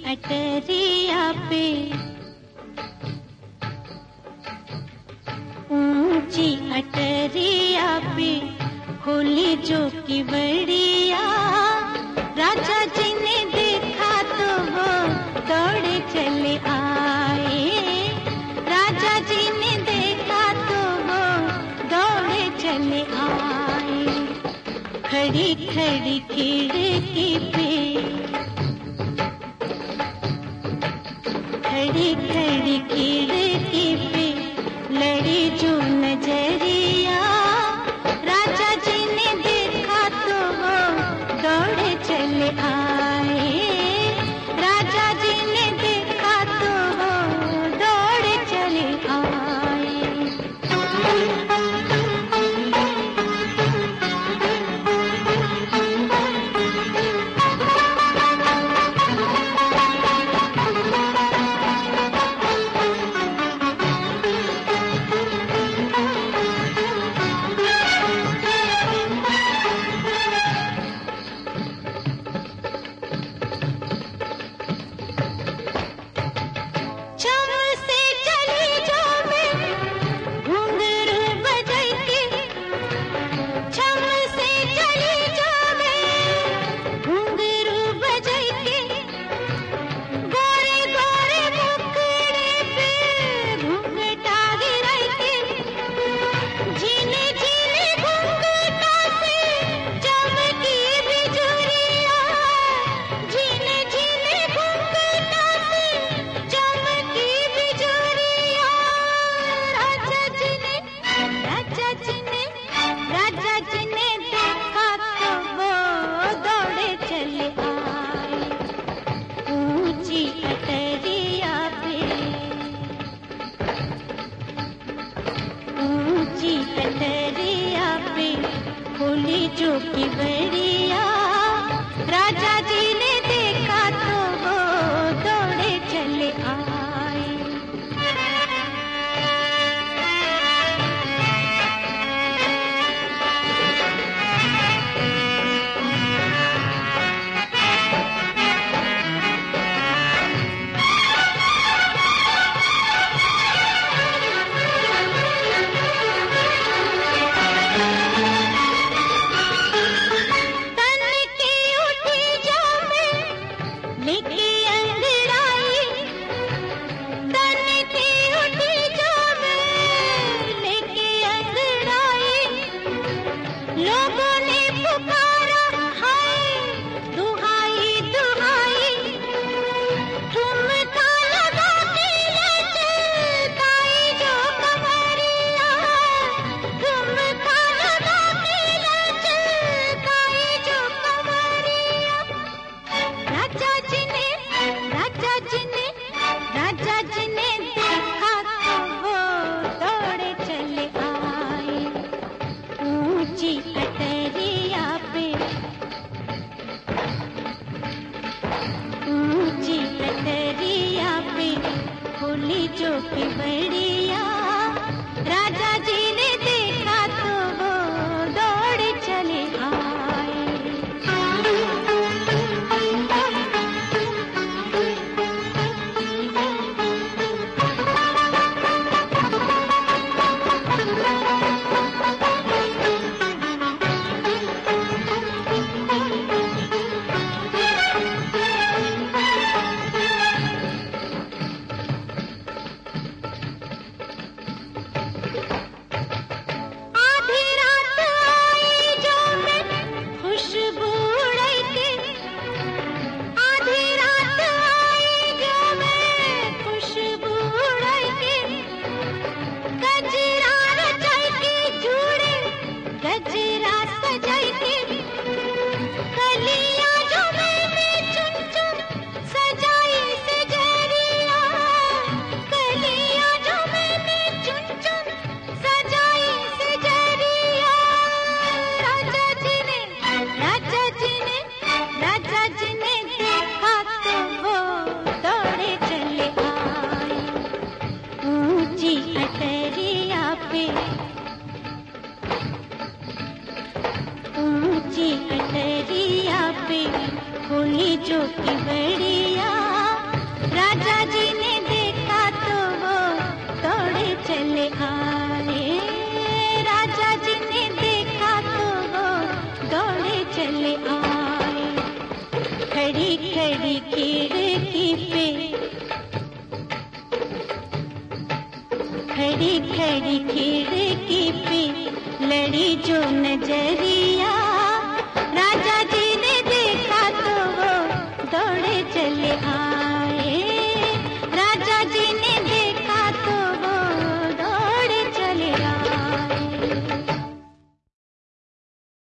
अटरिया पे, ऊंची अटरिया पे खोली जो की बड़िया। राजा जी ने देखा तो वो दौड़े चले आए। राजा जी ने देखा तो वो दौड़े चले आए। खड़ी खड़ी खिड़की पे, खड़ी खड़ी खिड़की पे लड़ी जो नजरिया। राजा जी ने देखा तो वो दौड़े चले आए। राजा जी ने देखा तो वो दौड़े चले आए। खोली जो की बड़िया। राजा जी ने देखा तो वो दौड़े चले आए। खोली जो की बड़िया। राजा जी ने देखा तो वो दौड़े चले आए। ऊंची अटरिया पे खोली जो की बड़िया। खड़ी खड़ी खिड़की पे, खड़ी खड़ी खिड़की पे लड़ी जो नजरिया,